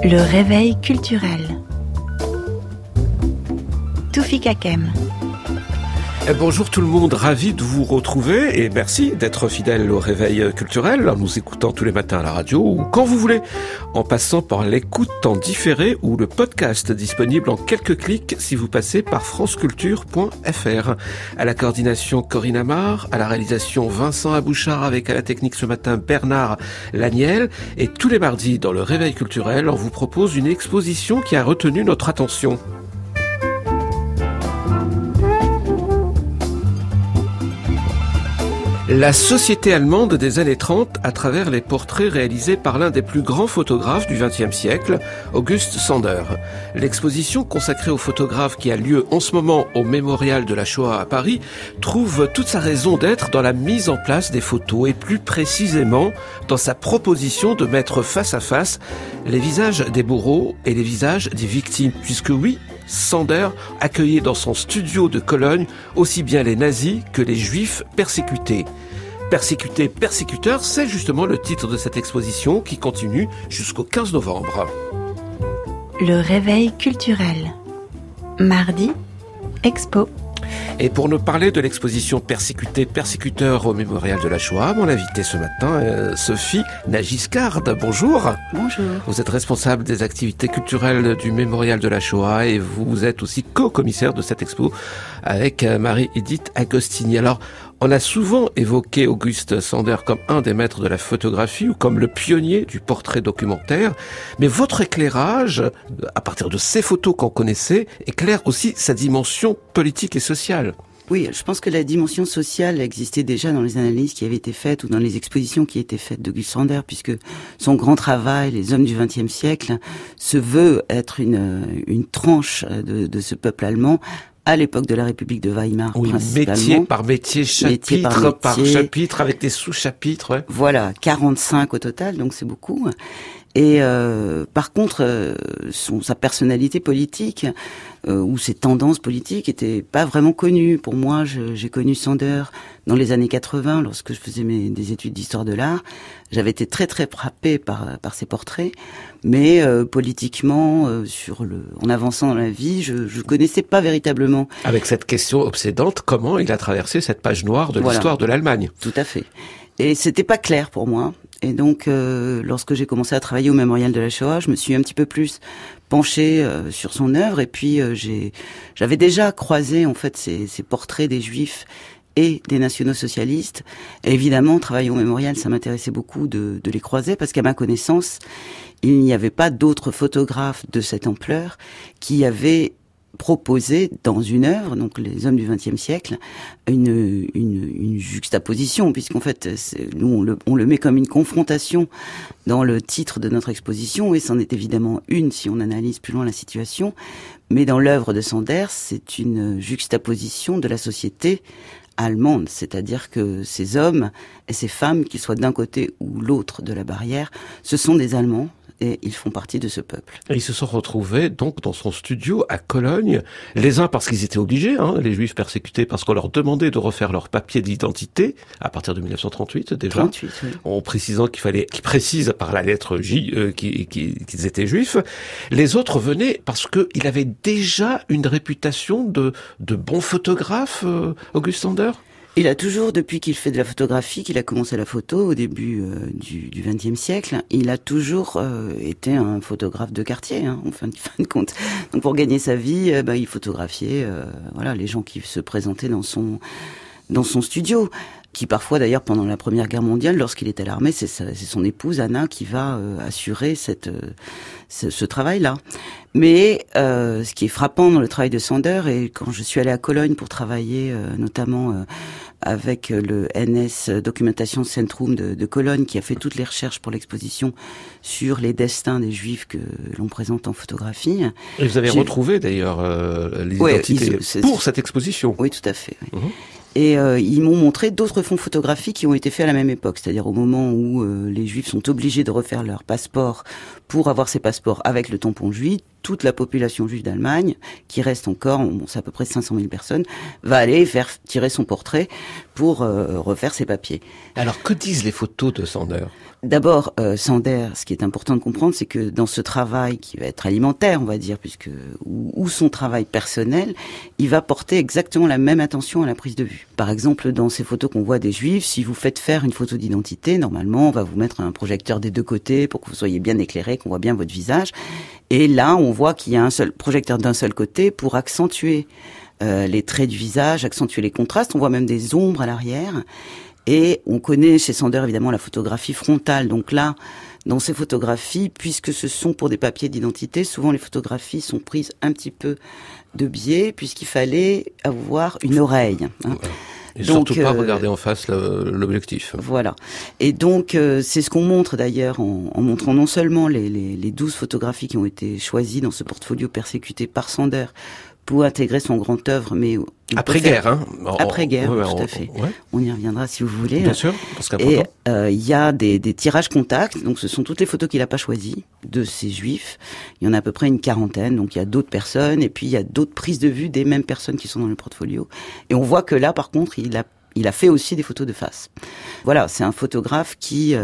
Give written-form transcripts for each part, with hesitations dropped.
Le réveil culturel. Toufik Hakem. Bonjour tout le monde, ravi de vous retrouver et merci d'être fidèle au réveil culturel en nous écoutant tous les matins à la radio ou quand vous voulez, en passant par l'écoute en différé ou le podcast disponible en quelques clics si vous passez par franceculture.fr. À la coordination Corinne Amar, à la réalisation Vincent Abouchard avec à la technique ce matin Bernard Laniel et tous les mardis dans le réveil culturel on vous propose une exposition qui a retenu notre attention. La société allemande des années 30 à travers les portraits réalisés par l'un des plus grands photographes du XXe siècle, August Sander. L'exposition consacrée au photographe qui a lieu en ce moment au Mémorial de la Shoah à Paris trouve toute sa raison d'être dans la mise en place des photos et plus précisément dans sa proposition de mettre face à face les visages des bourreaux et les visages des victimes, puisque oui, Sander accueillait dans son studio de Cologne aussi bien les nazis que les juifs persécutés. Persécutés, persécuteurs, c'est justement le titre de cette exposition qui continue jusqu'au 15 novembre. Le réveil culturel. Mardi, expo. Et pour nous parler de l'exposition Persécutés, persécuteurs au Mémorial de la Shoah, mon invité ce matin, Sophie Nagiscard. Bonjour. Bonjour. Vous êtes responsable des activités culturelles du Mémorial de la Shoah et vous êtes aussi co-commissaire de cette expo avec Marie-Edith Agostini. Alors, on a souvent évoqué August Sander comme un des maîtres de la photographie ou comme le pionnier du portrait documentaire. Mais votre éclairage, à partir de ces photos qu'on connaissait, éclaire aussi sa dimension politique et sociale. Oui, je pense que la dimension sociale existait déjà dans les analyses qui avaient été faites ou dans les expositions qui étaient faites d'August Sander, puisque son grand travail, Les hommes du XXe siècle, se veut être une tranche de ce peuple allemand à l'époque de la République de Weimar, oui, principalement. Métier par métier, chapitre par chapitre, avec des sous-chapitres. Ouais. Voilà, 45 au total, donc c'est beaucoup. Et par contre, sa personnalité politique ou ses tendances politiques étaient pas vraiment connues. Pour moi, j'ai connu Sander dans les années 80, lorsque je faisais des études d'histoire de l'art. J'avais été très très frappée par ses portraits, mais politiquement, en avançant dans la vie, je connaissais pas véritablement. Avec cette question obsédante, comment il a traversé cette page noire de l'histoire de l'Allemagne. Tout à fait. Et c'était pas clair pour moi. Et donc, lorsque j'ai commencé à travailler au Mémorial de la Shoah, je me suis un petit peu plus penchée sur son œuvre. Et puis, j'avais déjà croisé en fait ces portraits des Juifs et des nationaux-socialistes. Et évidemment, travailler au Mémorial, ça m'intéressait beaucoup de les croiser parce qu'à ma connaissance, il n'y avait pas d'autres photographes de cette ampleur qui avaient proposé dans une œuvre, donc Les hommes du XXe siècle, une juxtaposition, puisqu'en fait, nous on le met comme une confrontation dans le titre de notre exposition, et c'en est évidemment une si on analyse plus loin la situation, mais dans l'œuvre de Sander, c'est une juxtaposition de la société allemande, c'est-à-dire que ces hommes et ces femmes, qu'ils soient d'un côté ou l'autre de la barrière, ce sont des Allemands, et ils font partie de ce peuple. Et ils se sont retrouvés donc dans son studio à Cologne, les uns parce qu'ils étaient obligés, les Juifs persécutés, parce qu'on leur demandait de refaire leur papier d'identité à partir de 1938 déjà. 38, oui. En précisant qu'ils précisent par la lettre J qu'ils étaient Juifs. Les autres venaient parce qu'il avait déjà une réputation de bon photographe, August Sander. Il a toujours, depuis qu'il fait de la photographie, qu'il a commencé la photo au début du XXe siècle, il a toujours été un photographe de quartier, en fin de compte. Donc pour gagner sa vie, il photographiait les gens qui se présentaient dans son studio, qui parfois d'ailleurs pendant la Première Guerre mondiale, lorsqu'il est à l'armée, c'est son épouse Anna qui va assurer ce travail-là. Mais ce qui est frappant dans le travail de Sander, et quand je suis allée à Cologne pour travailler notamment avec le NS Documentation Centrum de Cologne, qui a fait toutes les recherches pour l'exposition sur les destins des Juifs que l'on présente en photographie. Et vous avez retrouvé d'ailleurs les identités pour cette exposition. Oui, tout à fait. Oui. Et ils m'ont montré d'autres fonds photographiques qui ont été faits à la même époque, c'est-à-dire au moment où les Juifs sont obligés de refaire leur passeport pour avoir ces passeports avec le tampon juif. toute la population juive d'Allemagne, qui reste encore, c'est à peu près 500 000 personnes, va aller faire tirer son portrait pour refaire ses papiers. Alors, que disent les photos de Sander ? D'abord, Sander, ce qui est important de comprendre, c'est que dans ce travail qui va être alimentaire, on va dire, ou son travail personnel, il va porter exactement la même attention à la prise de vue. Par exemple, dans ces photos qu'on voit des juifs, si vous faites faire une photo d'identité, normalement, on va vous mettre un projecteur des deux côtés pour que vous soyez bien éclairé, qu'on voit bien votre visage. Et là, on voit qu'il y a un seul projecteur d'un seul côté pour accentuer les traits du visage, accentuer les contrastes. On voit même des ombres à l'arrière. Et on connaît chez Sander évidemment la photographie frontale. Donc là, dans ces photographies, puisque ce sont pour des papiers d'identité, souvent les photographies sont prises un petit peu de biais, puisqu'il fallait avoir une oreille. Hein. Et donc, surtout pas regarder en face l'objectif. Voilà. Et donc, c'est ce qu'on montre d'ailleurs en montrant non seulement les 12 photographies qui ont été choisies dans ce portfolio persécuté par Sander pour intégrer son grand œuvre, mais après-guerre, hein. Après-guerre, tout à fait. Ouais. On y reviendra si vous voulez. Bien sûr, parce qu'important. Et il y a des tirages contacts, donc ce sont toutes les photos qu'il n'a pas choisies de ces juifs. Il y en a à peu près une quarantaine, donc il y a d'autres personnes, et puis il y a d'autres prises de vue des mêmes personnes qui sont dans le portfolio. Et on voit que là, par contre, il a fait aussi des photos de face. Voilà, c'est un photographe qui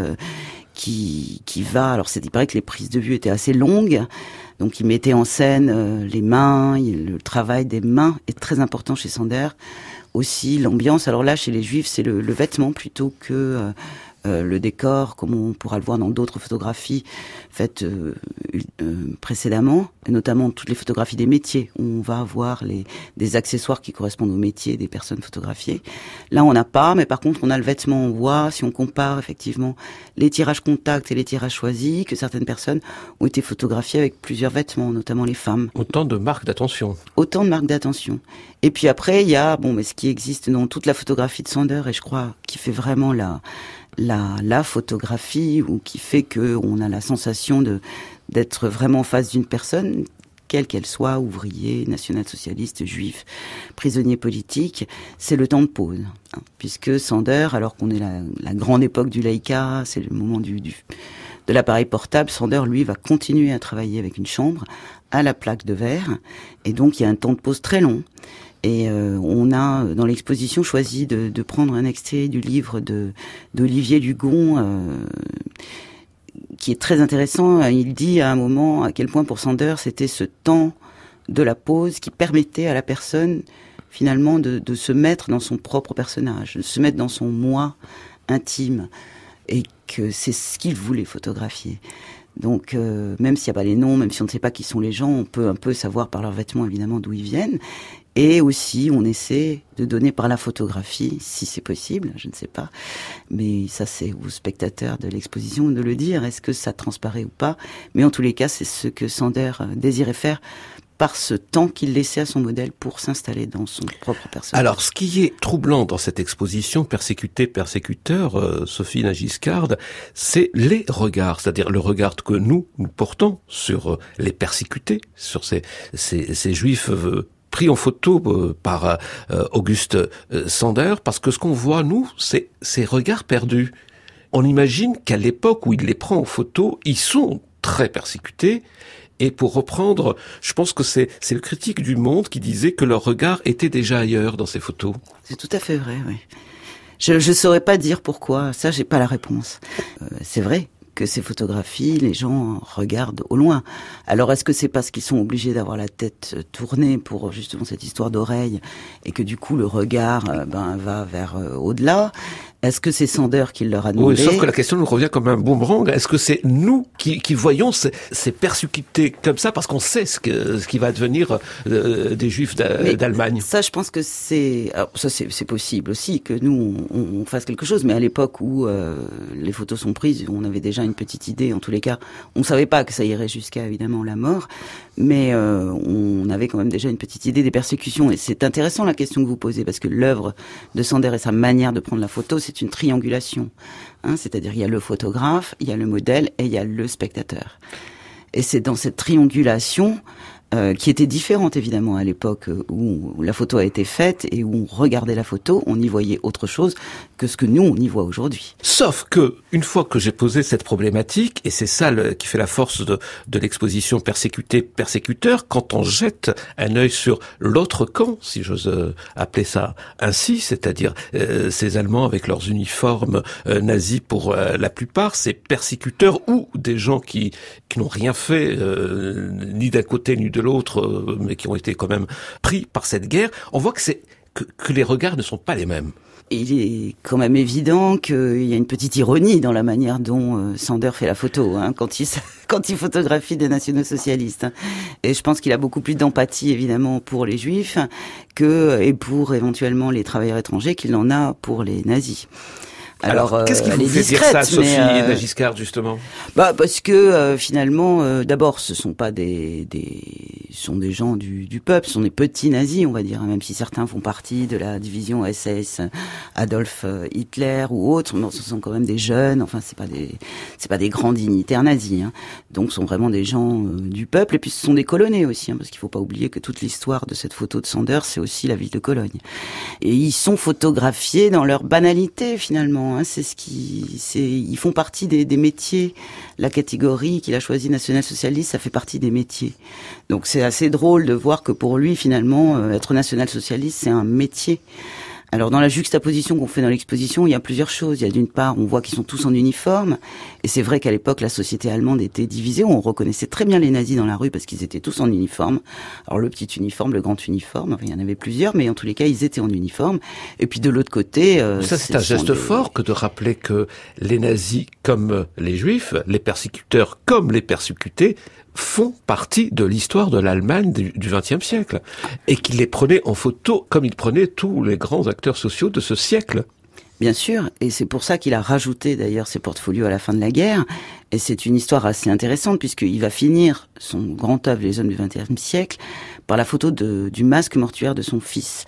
va. Alors, il paraît que les prises de vue étaient assez longues. Donc, il mettait en scène les mains, le travail des mains est très important chez Sander. Aussi, l'ambiance. Alors là, chez les Juifs, c'est le vêtement plutôt que le décor, comme on pourra le voir dans d'autres photographies faites précédemment, et notamment toutes les photographies des métiers. On va avoir des accessoires qui correspondent aux métiers des personnes photographiées. Là, on n'a pas, mais par contre, on a le vêtement. On voit, si on compare effectivement les tirages contacts et les tirages choisis, que certaines personnes ont été photographiées avec plusieurs vêtements, notamment les femmes. Autant de marques d'attention. Autant de marques d'attention. Et puis après, il y a mais ce qui existe dans toute la photographie de Sander, et je crois qui fait vraiment la photographie, ou qui fait que on a la sensation d'être vraiment en face d'une personne, quelle qu'elle soit, ouvrier, national-socialiste, juif, prisonnier politique, c'est le temps de pause. Hein, puisque Sander, alors qu'on est la grande époque du Leica, c'est le moment de l'appareil portable, Sander, lui, va continuer à travailler avec une chambre à la plaque de verre, et donc il y a un temps de pause très long. Et on a dans l'exposition choisi de prendre un extrait du livre d'Olivier Lugon qui est très intéressant. Il dit à un moment à quel point pour Sander c'était ce temps de la pause qui permettait à la personne finalement de se mettre dans son propre personnage, de se mettre dans son moi intime, et que c'est ce qu'il voulait photographier. Donc même s'il n'y a pas les noms, même si on ne sait pas qui sont les gens, on peut un peu savoir par leurs vêtements évidemment d'où ils viennent. Et aussi, on essaie de donner par la photographie, si c'est possible, je ne sais pas. Mais ça, c'est aux spectateurs de l'exposition de le dire. Est-ce que ça transparaît ou pas? Mais en tous les cas, c'est ce que Sander désirait faire par ce temps qu'il laissait à son modèle pour s'installer dans son propre personnage. Alors, ce qui est troublant dans cette exposition, persécuteur, Sophie Nagiscarde, c'est les regards, c'est-à-dire le regard que nous portons sur les persécutés, sur ces juifs pris en photo par Auguste Sander, parce que ce qu'on voit, nous, c'est ces regards perdus. On imagine qu'à l'époque où il les prend en photo, ils sont très persécutés. Et pour reprendre, je pense que c'est le critique du Monde qui disait que leur regard était déjà ailleurs dans ces photos. C'est tout à fait vrai, oui. Je saurais pas dire pourquoi, ça j'ai pas la réponse. C'est vrai que ces photographies, les gens regardent au loin. Alors est-ce que c'est parce qu'ils sont obligés d'avoir la tête tournée pour justement cette histoire d'oreille, et que du coup le regard va vers au-delà? Est-ce que c'est Sander qui leur a demandé? Oui, sauf que la question nous revient comme un boomerang. Est-ce que c'est nous qui voyons ces persécutés comme ça parce qu'on sait ce qui va devenir des Juifs d'Allemagne? Ça, je pense que c'est possible aussi que nous on fasse quelque chose. Mais à l'époque où les photos sont prises, on avait déjà une petite idée. En tous les cas, on savait pas que ça irait jusqu'à évidemment la mort, mais on avait quand même déjà une petite idée des persécutions. Et c'est intéressant la question que vous posez, parce que l'œuvre de Sander et sa manière de prendre la photo, c'est une triangulation, hein, c'est-à-dire il y a le photographe, il y a le modèle et il y a le spectateur. Et c'est dans cette triangulation qui était différente évidemment à l'époque où la photo a été faite et où on regardait la photo, on y voyait autre chose que ce que nous on y voit aujourd'hui. Sauf que, une fois que j'ai posé cette problématique, et c'est ça qui fait la force de l'exposition persécuté-persécuteur, quand on jette un œil sur l'autre camp, si j'ose appeler ça ainsi, c'est-à-dire ces Allemands avec leurs uniformes nazis pour la plupart, ces persécuteurs ou des gens qui n'ont rien fait ni d'un côté ni de l'autre, mais qui ont été quand même pris par cette guerre, on voit que les regards ne sont pas les mêmes. Il est quand même évident qu'il y a une petite ironie dans la manière dont Sander fait la photo, hein, quand il photographie des nationaux-socialistes. Et je pense qu'il a beaucoup plus d'empathie, évidemment, pour les juifs et pour éventuellement les travailleurs étrangers qu'il en a pour les nazis. Alors qu'est-ce qui vous fait dire ça, Sophie Nagiscard, justement? Parce que finalement, d'abord, ce sont pas sont des gens du peuple, ce sont des petits nazis, on va dire, même si certains font partie de la division SS Adolf Hitler ou autres. Non, ce sont quand même des jeunes. Enfin, c'est pas des grands dignitaires nazis. Hein. Donc, ce sont vraiment des gens du peuple. Et puis, ce sont des Colonnais aussi, hein, parce qu'il faut pas oublier que toute l'histoire de cette photo de Sanders, c'est aussi la ville de Cologne. Et ils sont photographiés dans leur banalité, finalement. Hein, ils font partie des métiers. La catégorie qu'il a choisie national-socialiste, ça fait partie des métiers. Donc c'est assez drôle de voir que pour lui, finalement, être national-socialiste, c'est un métier. Alors dans la juxtaposition qu'on fait dans l'exposition, il y a plusieurs choses. Il y a d'une part, on voit qu'ils sont tous en uniforme, et c'est vrai qu'à l'époque, la société allemande était divisée. On reconnaissait très bien les nazis dans la rue parce qu'ils étaient tous en uniforme. Alors le petit uniforme, le grand uniforme, enfin, il y en avait plusieurs, mais en tous les cas, ils étaient en uniforme. Et puis de l'autre côté... ça, c'est un geste fort que de rappeler que les nazis, comme les juifs, les persécuteurs comme les persécutés, font partie de l'histoire de l'Allemagne du XXe siècle. Et qu'il les prenait en photo comme il prenait tous les grands acteurs sociaux de ce siècle. Bien sûr, et c'est pour ça qu'il a rajouté d'ailleurs ses portfolios à la fin de la guerre. Et c'est une histoire assez intéressante puisqu'il va finir son grand œuvre, Les hommes du XXe siècle, par la photo du masque mortuaire de son fils.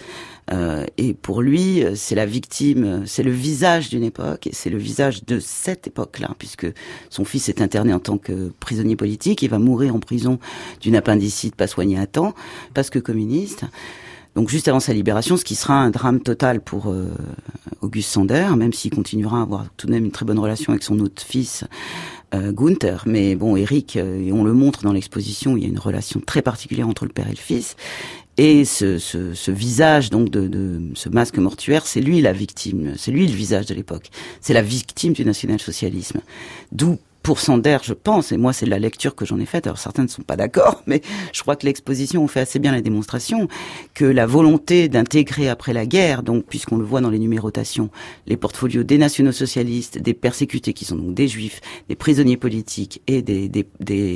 Et pour lui, c'est la victime, c'est le visage d'une époque, et c'est le visage de cette époque-là, puisque son fils est interné en tant que prisonnier politique, il va mourir en prison d'une appendicite pas soignée à temps, parce que communiste. Donc juste avant sa libération, ce qui sera un drame total pour August Sander, même s'il continuera à avoir tout de même une très bonne relation avec son autre fils, Gunther. Mais bon, Eric, et on le montre dans l'exposition, il y a une relation très particulière entre le père et le fils. Et ce visage donc de ce masque mortuaire, c'est lui la victime, c'est lui le visage de l'époque. C'est la victime du national-socialisme. D'où pour Sander, je pense, et moi c'est la lecture que j'en ai faite, alors certains ne sont pas d'accord, mais je crois que l'exposition fait assez bien la démonstration, que la volonté d'intégrer après la guerre, donc puisqu'on le voit dans les numérotations, les portfolios des nationaux-socialistes, des persécutés qui sont donc des juifs, des prisonniers politiques et des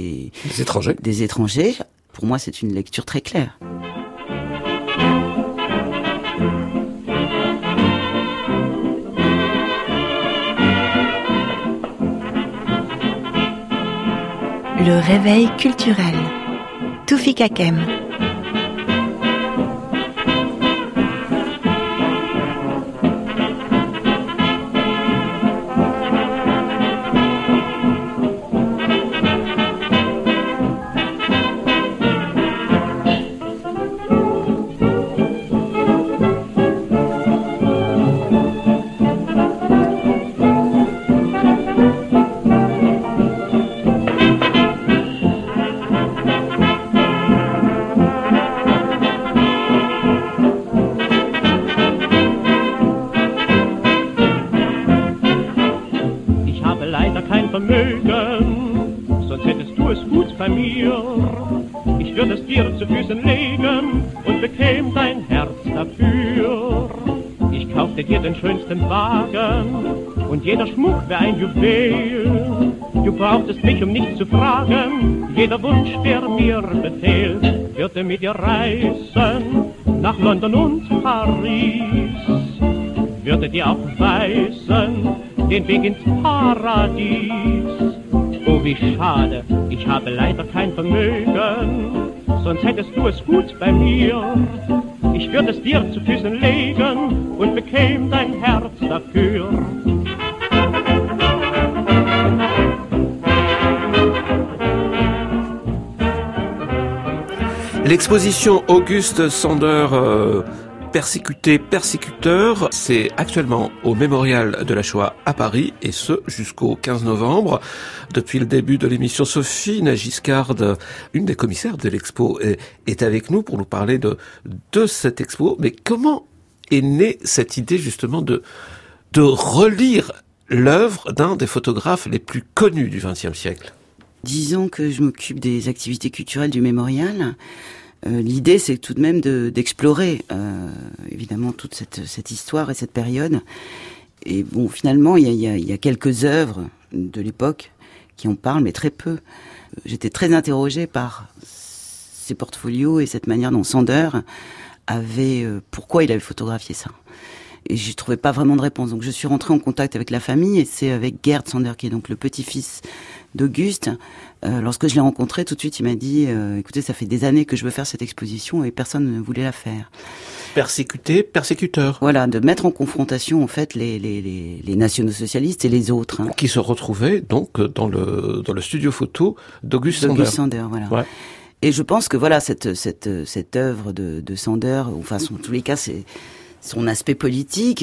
étrangers, pour moi c'est une lecture très claire. Le réveil culturel. Toufik Hakem. Und jeder Schmuck wäre ein Juwel. Du brauchtest mich, um nichts zu fragen. Jeder Wunsch, der mir befehlt, würde mit dir reisen nach London und Paris. Würde dir auch weisen den Weg ins Paradies. Oh, wie schade, ich habe leider kein Vermögen. Sonst hättest du es gut bei mir. Ich würde es dir zu Füßen legen und bekäme dein Herz dafür. L'exposition Auguste Sander, persécuté, persécuteur, c'est actuellement au Mémorial de la Shoah à Paris, et ce jusqu'au 15 novembre. Depuis le début de l'émission, Sophie Nagiscarde, une des commissaires de l'expo, est avec nous pour nous parler de cette expo. Mais comment est née cette idée justement de relire l'œuvre d'un des photographes les plus connus du XXe siècle? Disons que je m'occupe des activités culturelles du Mémorial. L'idée, c'est tout de même d'explorer évidemment toute cette histoire et cette période. Et bon, finalement, il y a quelques œuvres de l'époque qui en parlent, mais très peu. J'étais très interrogée par ces portfolios et cette manière dont Sander pourquoi il avait photographié ça. Et j'y trouvais pas vraiment de réponse. Donc je suis rentrée en contact avec la famille, et c'est avec Gerd Sander, qui est donc le petit-fils d'Auguste. Lorsque je l'ai rencontré, tout de suite, il m'a dit écoutez, ça fait des années que je veux faire cette exposition et personne ne voulait la faire. Persécuté, persécuteur. Voilà, de mettre en confrontation en fait les nationaux-socialistes et les autres. Hein. Qui se retrouvaient donc dans le studio photo d'Auguste Sander. D'Auguste Sander, voilà. Ouais. Et je pense que voilà, cette œuvre de Sander, enfin, en tous les cas, c'est son aspect politique,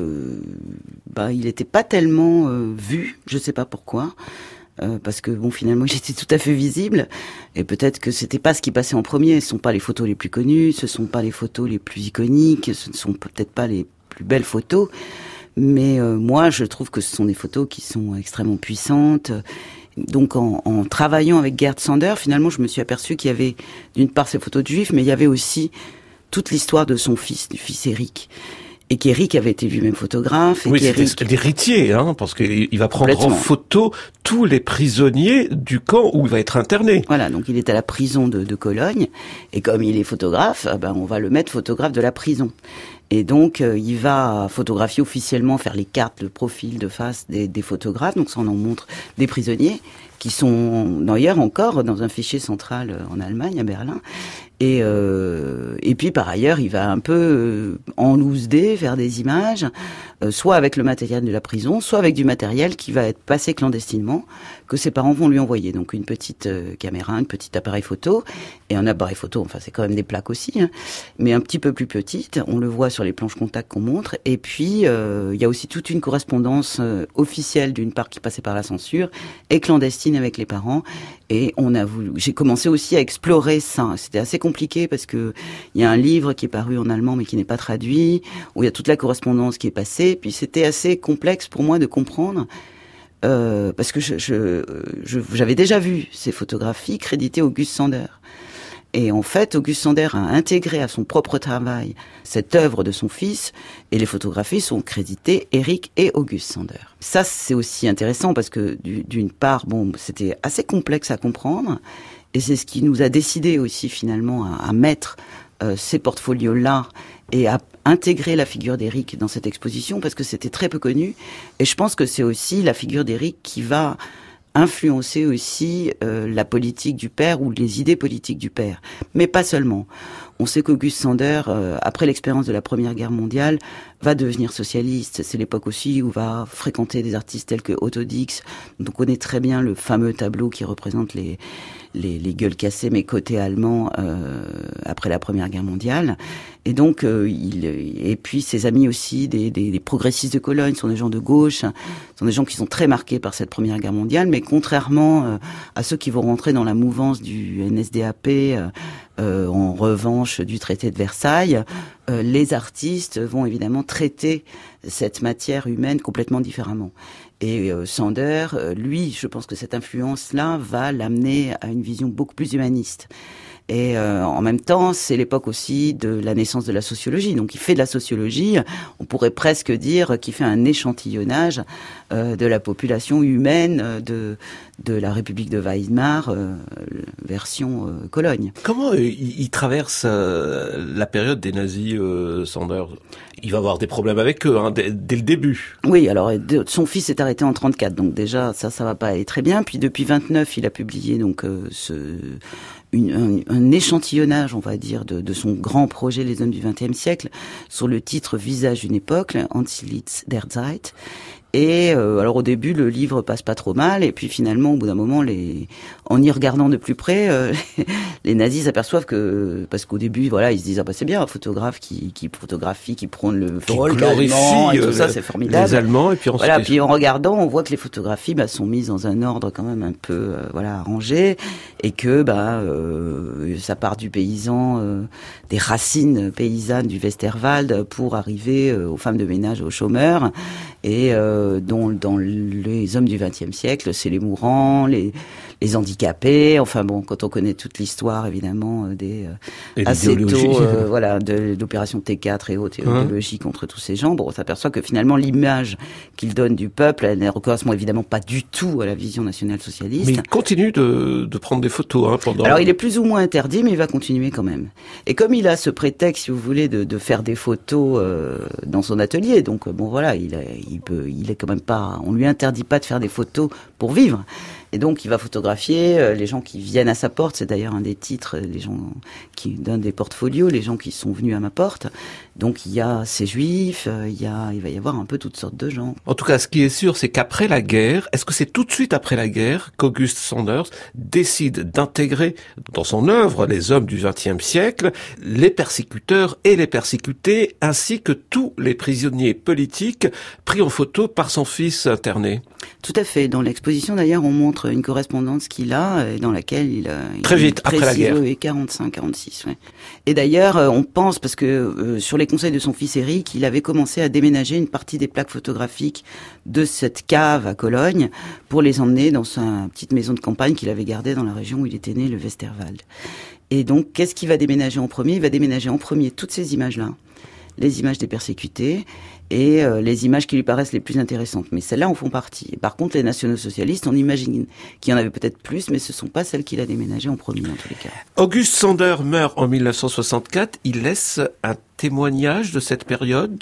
il n'était pas tellement vu, je sais pas pourquoi, parce que bon, finalement, il était tout à fait visible, et peut-être que c'était pas ce qui passait en premier. Ce sont pas les photos les plus connues, ce sont pas les photos les plus iconiques, ce ne sont peut-être pas les plus belles photos, mais moi, je trouve que ce sont des photos qui sont extrêmement puissantes. Donc en travaillant avec Gerd Sander, finalement, je me suis aperçue qu'il y avait d'une part ces photos de juifs, mais il y avait aussi toute l'histoire de son fils, du fils Éric. Et qu'Éric avait été lui-même photographe. Et oui, c'était l'héritier, parce qu'il va prendre en photo tous les prisonniers du camp où il va être interné. Voilà, donc il est à la prison de Cologne, et comme il est photographe, on va le mettre photographe de la prison. Et donc, il va photographier officiellement, faire les cartes, le profil de face des photographes, donc ça en montre des prisonniers, qui sont d'ailleurs encore dans un fichier central en Allemagne, à Berlin. Et puis par ailleurs, il va un peu en loose day faire des images, soit avec le matériel de la prison, soit avec du matériel qui va être passé clandestinement, que ses parents vont lui envoyer. Donc une petite caméra, un petit appareil photo, et un appareil photo, enfin c'est quand même des plaques aussi, mais un petit peu plus petite. On le voit sur les planches contact qu'on montre. Et puis il y a aussi toute une correspondance officielle, d'une part qui passait par la censure, et clandestine avec les parents. Et j'ai commencé aussi à explorer ça. C'était assez compliqué parce que il y a un livre qui est paru en allemand mais qui n'est pas traduit, où il y a toute la correspondance qui est passée. Puis c'était assez complexe pour moi de comprendre parce que j'avais déjà vu ces photographies créditées Auguste Sander. Et en fait, Auguste Sander a intégré à son propre travail cette œuvre de son fils, et les photographies sont créditées Éric et Auguste Sander. Ça, c'est aussi intéressant parce que d'une part, c'était assez complexe à comprendre, et c'est ce qui nous a décidé aussi finalement à mettre ces portfolios-là et à intégrer la figure d'Éric dans cette exposition, parce que c'était très peu connu, et je pense que c'est aussi la figure d'Éric qui va influencer aussi la politique du père ou les idées politiques du père. Mais pas seulement. On sait qu'Auguste Sander, après l'expérience de la Première Guerre mondiale, va devenir socialiste. C'est l'époque aussi où va fréquenter des artistes tels que Otto Dix. Donc on connaît très bien le fameux tableau qui représente les gueules cassées, mais côté allemand, après la Première Guerre mondiale. Et donc, et puis ses amis aussi, des progressistes de Cologne, sont des gens de gauche, sont des gens qui sont très marqués par cette Première Guerre mondiale, mais contrairement à ceux qui vont rentrer dans la mouvance du NSDAP, en revanche du traité de Versailles, les artistes vont évidemment traiter cette matière humaine complètement différemment. Et Sander, lui, je pense que cette influence-là va l'amener à une vision beaucoup plus humaniste. Et en même temps, c'est l'époque aussi de la naissance de la sociologie. Donc il fait de la sociologie, on pourrait presque dire qu'il fait un échantillonnage de la population humaine de la République de Weimar, version Cologne. Comment il traverse la période des nazis, Sander? Il va avoir des problèmes avec eux dès le début. Oui, alors son fils est arrêté en 34, donc déjà ça va pas aller très bien. Puis depuis 29, il a publié donc un échantillonnage, on va dire, de son grand projet Les Hommes du XXe siècle, sur le titre Visage d'une époque, Antlitz der Zeit. Et alors au début, le livre passe pas trop mal, et puis finalement, au bout d'un moment, en y regardant de plus près, les nazis s'aperçoivent que, parce qu'au début, voilà, ils se disent c'est bien un photographe qui photographie, qui prône le folk allemand et tout ça, c'est formidable. Les Allemands, et puis ensuite. Voilà, puis en regardant, on voit que les photographies sont mises dans un ordre quand même un peu arrangé, et que ça part du paysan, des racines paysannes du Westerwald pour arriver aux femmes de ménage, aux chômeurs, et dans les hommes du XXe siècle, c'est les mourants, les handicapés, enfin bon, quand on connaît toute l'histoire évidemment assez tôt, de l'opération T4 et autres, idéologie contre tous ces gens, on s'aperçoit que finalement l'image qu'il donne du peuple, elle ne correspond évidemment pas du tout à la vision nationale-socialiste. Mais il continue de prendre des photos pendant... Alors il est plus ou moins interdit, mais il va continuer quand même. Et comme il a ce prétexte, si vous voulez, de faire des photos dans son atelier, donc il est quand même pas, on lui interdit pas de faire des photos pour vivre. Et donc, il va photographier les gens qui viennent à sa porte. C'est d'ailleurs un des titres, les gens qui donnent des portfolios, les gens qui sont venus à ma porte. Donc, il y a ces juifs, il va y avoir un peu toutes sortes de gens. En tout cas, ce qui est sûr, c'est qu'après la guerre, est-ce que c'est tout de suite après la guerre qu'August Sanders décide d'intégrer dans son œuvre les hommes du XXe siècle, les persécuteurs et les persécutés, ainsi que tous les prisonniers politiques pris en photo par son fils interné? Tout à fait. Dans l'exposition, d'ailleurs, on montre une correspondance qu'il a, dans laquelle il très vite après la guerre. 45-46. Ouais. Et d'ailleurs, on pense, parce que sur les conseils de son fils Éric, il avait commencé à déménager une partie des plaques photographiques de cette cave à Cologne pour les emmener dans sa petite maison de campagne qu'il avait gardée dans la région où il était né, le Westerwald. Et donc, qu'est-ce qu'il va déménager en premier? Il va déménager en premier toutes ces images-là, les images des persécutés, et les images qui lui paraissent les plus intéressantes. Mais celles-là en font partie. Et par contre, les nationaux-socialistes, on imagine qu'il y en avait peut-être plus, mais ce ne sont pas celles qu'il a déménagées en premier, en tous les cas. Auguste Sanders meurt en 1964. Il laisse un témoignage de cette période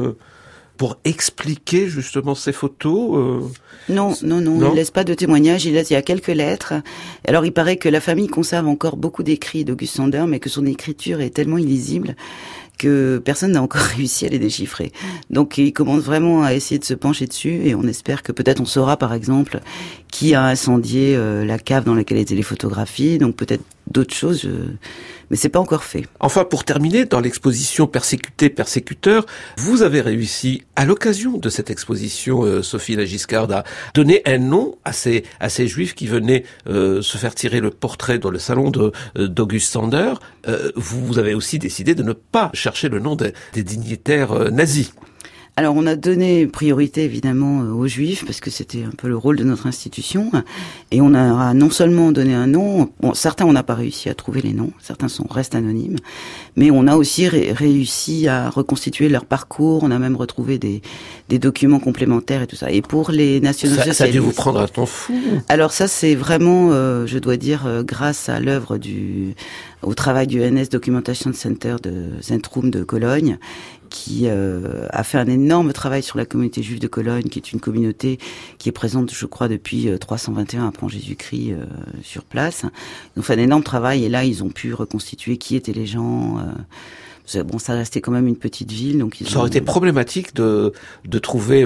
pour expliquer justement ces photos. Non, il laisse pas de témoignage. Il y a quelques lettres. Alors, il paraît que la famille conserve encore beaucoup d'écrits d'Auguste Sanders, mais que son écriture est tellement illisible que personne n'a encore réussi à les déchiffrer. Donc il commence vraiment à essayer de se pencher dessus, et on espère que peut-être on saura par exemple qui a incendié la cave dans laquelle étaient les photographies, donc peut-être d'autres choses, mais c'est pas encore fait. Enfin, pour terminer, dans l'exposition Persécutés-Persécuteurs, vous avez réussi, à l'occasion de cette exposition, Sophie Lagiscard, à donner un nom à ces juifs qui venaient se faire tirer le portrait dans le salon d'Auguste Sanders. Vous avez aussi décidé de ne pas chercher le nom des dignitaires nazis. Alors, on a donné priorité, évidemment, aux Juifs, parce que c'était un peu le rôle de notre institution. Et on a non seulement donné un nom, certains, on n'a pas réussi à trouver les noms, certains restent anonymes, mais on a aussi réussi à reconstituer leur parcours, on a même retrouvé des documents complémentaires et tout ça. Et pour les nationaux-socialistes... Ça a dû vous prendre un temps fou. Alors ça, c'est vraiment, je dois dire, grâce à l'œuvre au travail du NS Documentation Center de Zentrum de Cologne, qui a fait un énorme travail sur la communauté juive de Cologne, qui est une communauté qui est présente, je crois, depuis 321 après Jésus-Christ sur place. Ils ont fait un énorme travail, et là, ils ont pu reconstituer qui étaient les gens. Bon, ça restait quand même une petite ville, donc ça aurait été problématique de trouver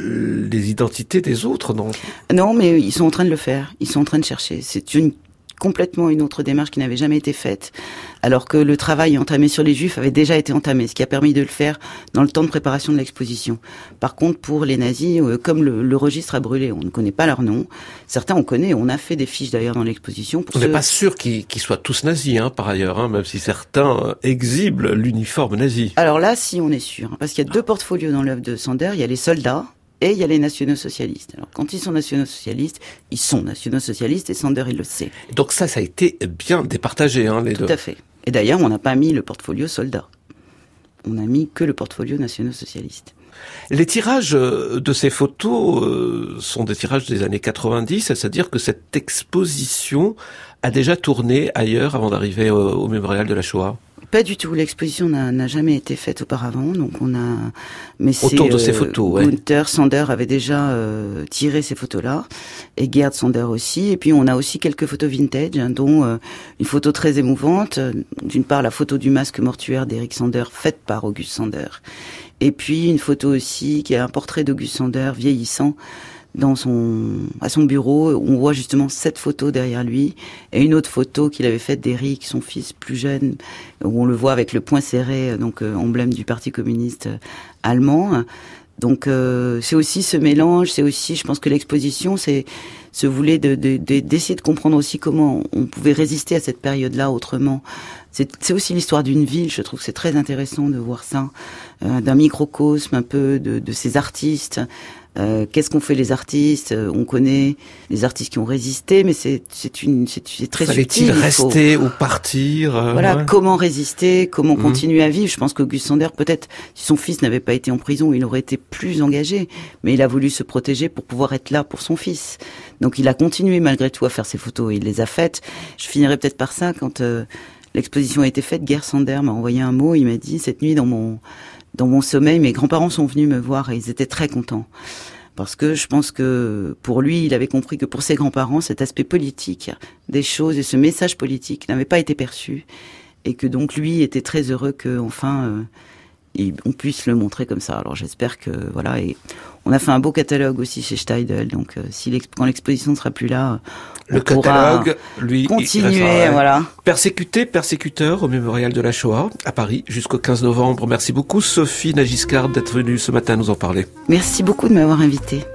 les identités des autres, non? Non, mais ils sont en train de le faire. Ils sont en train de chercher. C'est complètement une autre démarche qui n'avait jamais été faite, alors que le travail entamé sur les Juifs avait déjà été entamé, ce qui a permis de le faire dans le temps de préparation de l'exposition. Par contre, pour les nazis, comme le registre a brûlé, on ne connaît pas leur nom. Certains on connaît, on a fait des fiches d'ailleurs dans l'exposition. On n'est pas sûr qu'ils soient tous nazis, par ailleurs, même si certains exhibent l'uniforme nazi. Alors là, si, on est sûr, parce qu'il y a deux portfolios dans l'œuvre de Sanders. Il y a les soldats, et il y a les nationaux-socialistes. Alors, quand ils sont nationaux-socialistes, ils sont nationaux-socialistes, et Sanders, il le sait. Donc ça a été bien départagé, les deux. Tout à fait. Et d'ailleurs, on n'a pas mis le portfolio soldat. On n'a mis que le portfolio nationaux-socialistes. Les tirages de ces photos sont des tirages des années 90, c'est-à-dire que cette exposition a déjà tourné ailleurs avant d'arriver au mémorial de la Shoah. Pas du tout. L'exposition n'a jamais été faite auparavant, donc on a. Mais autour de ces photos, ouais. Gunther Sander avait déjà tiré ces photos-là, et Gerd Sander aussi. Et puis on a aussi quelques photos vintage, dont une photo très émouvante. D'une part, la photo du masque mortuaire d'Eric Sander, faite par Auguste Sander, et puis une photo aussi qui est un portrait d'Auguste Sander vieillissant à son bureau, où on voit justement cette photo derrière lui, et une autre photo qu'il avait faite d'Eric, son fils plus jeune, où on le voit avec le poing serré, donc emblème du Parti communiste allemand. Donc c'est aussi ce mélange, c'est aussi, je pense que l'exposition, se voulait d'essayer de comprendre aussi comment on pouvait résister à cette période-là autrement. C'est aussi l'histoire d'une ville, je trouve que c'est très intéressant de voir ça, d'un microcosme un peu de ces artistes. Qu'est-ce qu'ont fait les artistes? On connaît les artistes qui ont résisté, mais c'est très Fallait-il subtil. rester ou partir? Voilà, ouais. Comment résister, comment continuer à vivre. Je pense qu'Auguste Sander, peut-être, si son fils n'avait pas été en prison, il aurait été plus engagé, mais il a voulu se protéger pour pouvoir être là pour son fils. Donc il a continué malgré tout à faire ses photos, il les a faites. Je finirai peut-être par ça, quand l'exposition a été faite, Gerd Sander m'a envoyé un mot, il m'a dit, cette nuit dans mon sommeil, mes grands-parents sont venus me voir et ils étaient très contents. Parce que je pense que pour lui, il avait compris que pour ses grands-parents, cet aspect politique des choses et ce message politique n'avait pas été perçu. Et que donc lui était très heureux qu'enfin on puisse le montrer comme ça. Alors j'espère que voilà. Et on a fait un beau catalogue aussi chez Steidl. Donc quand l'exposition ne sera plus là, le catalogue, lui, continuer, voilà. Persécuteur au Mémorial de la Shoah à Paris jusqu'au 15 novembre. Merci beaucoup Sophie Nagiscard d'être venue ce matin nous en parler. Merci beaucoup de m'avoir invitée.